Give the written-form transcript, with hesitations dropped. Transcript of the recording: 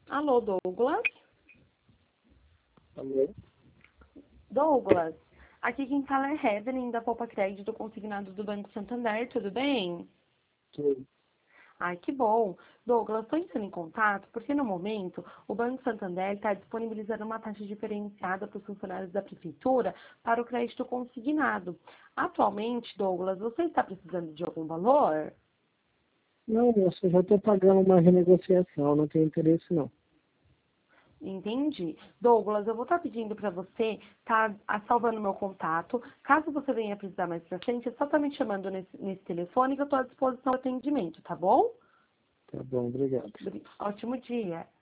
Alô, Douglas? Alô? Douglas, aqui quem fala é Evelyn, da Poupa Crédito Consignado do Banco Santander, tudo bem? Tudo. Ai, que bom. Douglas, estou entrando em contato porque, no momento, o Banco Santander está disponibilizando uma taxa diferenciada para os funcionários da Prefeitura para o crédito consignado. Atualmente, Douglas, você está precisando de algum valor? Não, moça, eu já estou pagando uma renegociação, não tenho interesse não. Entendi. Douglas, eu vou estar pedindo para você estar salvando meu contato. Caso você venha precisar mais pra frente, é só estar me chamando nesse telefone que eu estou à disposição do atendimento, tá bom? Tá bom, obrigado. Ótimo dia.